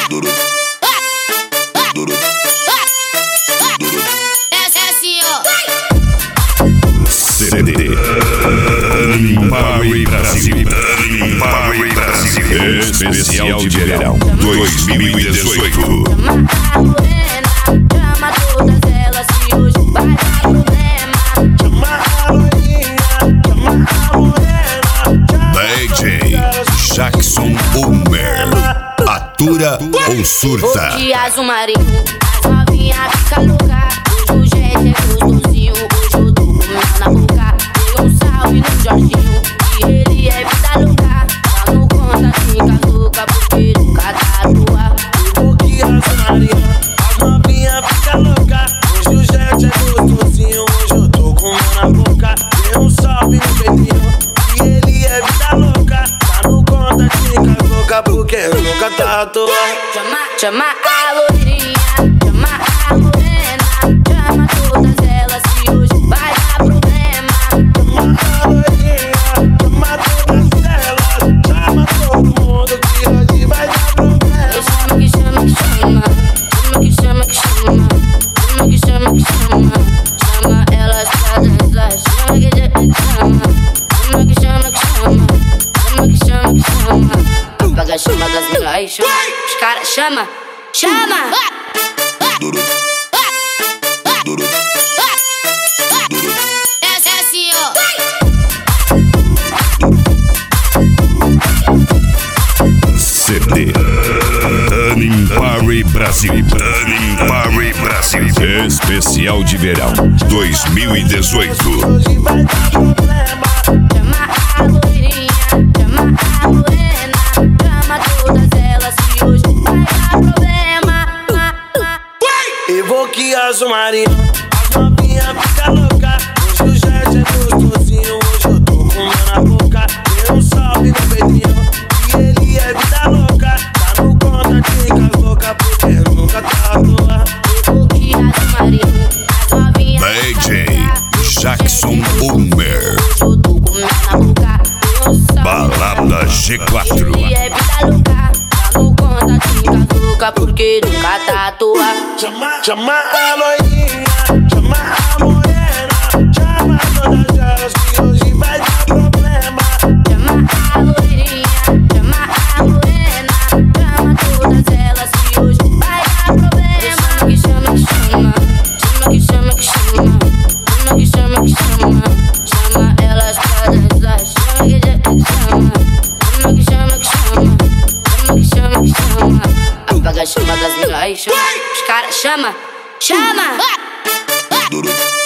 CD Power Brasil. Power Brasil. Especial de verão 2018. Chama todas elas que hoje vai dar problema. Chama a loirinha, chama a morena. DJ Jackson Homer. Atura ou surta? Hoje azul marinho, as novinha fica louca. Hoje o jeito é gostosinho, hoje eu tô comendo na boca. Dei um salve no Jorginho, e ele é vida louca. Tá no conta, fica louca, porque nunca tá à toa. Hoje azul marinho, as novinha fica louca. Hoje o jeito é gostosinho, hoje eu tô comendo na boca. Dei um salve no peitinho, e ele é vida louca. Tá no conta, fica louca, porque nunca tá à toa. Chama a loirinha, chama a morena. Chama todas elas que hoje vai dar problema. Chama a loirinha, chama todas elas. Chama todo mundo que hoje vai dar problema. Chama que chama que chama. Chama que chama que chama. Chama que chama que chama. Chama elas pra dançar. Chama que chama. Chama que chama que chama. Chama que chama que chama. Apaga a chama das minas aí, chama. Os caras chama. Chama! Essa é assim, ó. CD Power Brasil. Power Brasil. Especial de verão 2018. Hoje vai dar problema. Chama a loirinha, chama a morena. Chama todas elas que hoje vai dar problema. Evoque azul marinho, as novinha fica louca. Hoje o jeito é gostosinho, hoje eu tô comendo na boca. Dei um salve no peitinho, e ele é vida louca. Tá no conta, fica louca, porque nunca tá à toa. Evoque azul marinho, as novinha DJ Jackson Homer. hoje eu tô comendo na boca. Dei um salve Balada G4. ele é vida louca. Tá no conta, fica louca, porque nunca tá à toa. Chama a loirinha, chama a morena. Chama todas elas que hoje vai dar problema. Chama a loirinha, chama a morena. Chama todas elas que hoje vai dar problema. Chama que chama que chama. Chama que chama que chama. Chama que chama que chama. Chama elas pra dançar. Chama que chama. Chama que chama que chama. Chama que chama que chama. Apaga a chama das minas aí, chama. Os caras chama. Chama!